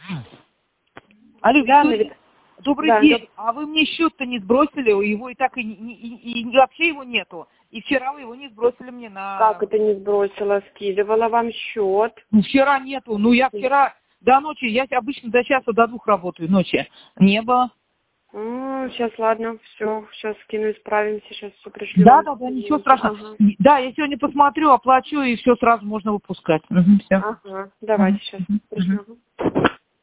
Алло, Да, добрый да, день. А вы мне счет-то не сбросили? Его и так и вообще его нету. И вчера вы его не сбросили мне на... Как это не сбросила? Скидывала вам счет. Ну, вчера нету. Ну, я вчера до ночи, я обычно до часа, до 2 работаю ночи. Не было. Сейчас, ладно, все, сейчас скину, исправимся, сейчас все пришлю. Да, ничего страшного. Ага. Да, я сегодня посмотрю, оплачу, и все сразу можно выпускать. Угу, все. Ага, давайте сейчас пришлю.